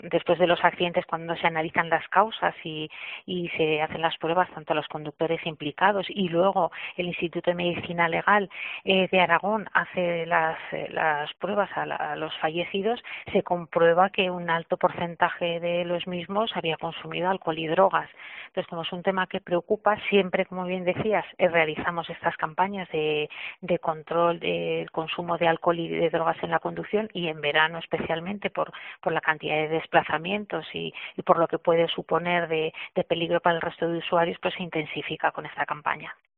después de los accidentes, cuando se analizan las causas y se hacen las pruebas tanto a los conductores implicados, y luego el Instituto de Medicina Legal de Aragón hace las pruebas a los fallecidos, se comprueba que un alto porcentaje de los mismos había consumido alcohol y drogas. Entonces, como es un tema que preocupa, siempre, como bien decías, realizamos estas campañas de control del consumo de alcohol y de drogas en la conducción, y en verano especialmente por la cantidad de desplazamientos y por lo que puede suponer de peligro para el resto de usuarios, pues se intensifica con esta campaña.